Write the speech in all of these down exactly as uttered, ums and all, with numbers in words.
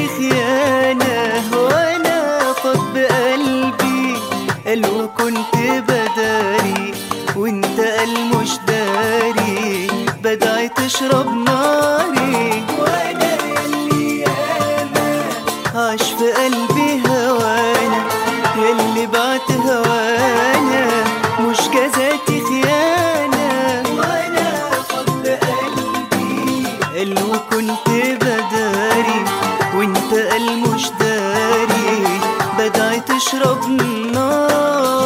جزاتي خيانة وانا فاض بقلبي قال وكنت بداري وانت قال مش داري بدعي تشرب ناري. وانا ياللي ياما عاش في قلبي هوانا ياللي بعت هوانا مش جزاتي خيانة وانا فاض بقلبي قال وكنت بداري وانت قال مش داري بدعي تشرب ناري.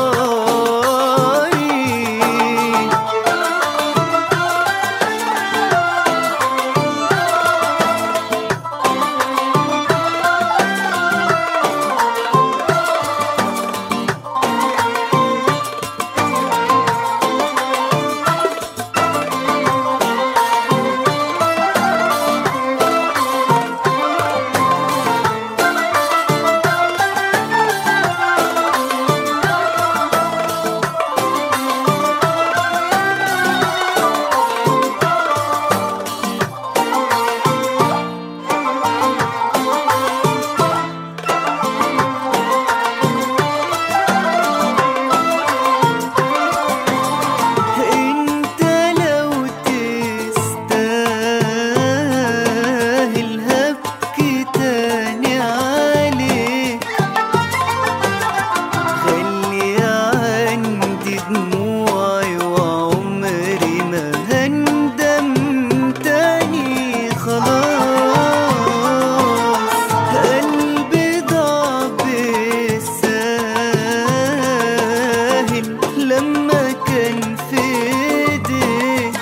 لما كان في ايديك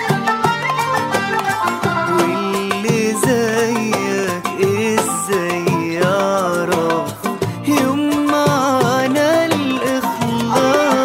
واللي زيك ازاي يعرف يوم معنى الاخلاص.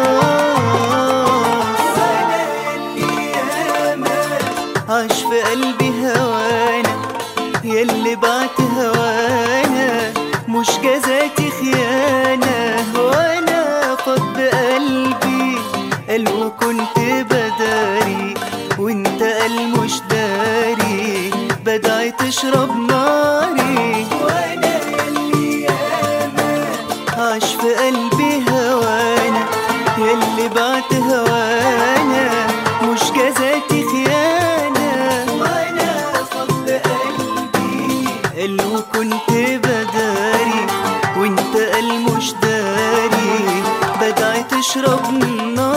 انا ياللي ياما عاش في قلبي هوانا ياللي بعت هوانا مش جزاتي خيانة وانا فاض بقلبي قال وكنت بداري وانت قال مش داري بدعي تشرب ناري. وانا ياللي ياما عاش في قلبي هوانا ياللي بعت هوانا مش جزاتي خيانة وانا فاض بقلبي قال وكنت بداري وانت قال مش داري بدعي تشرب ناري.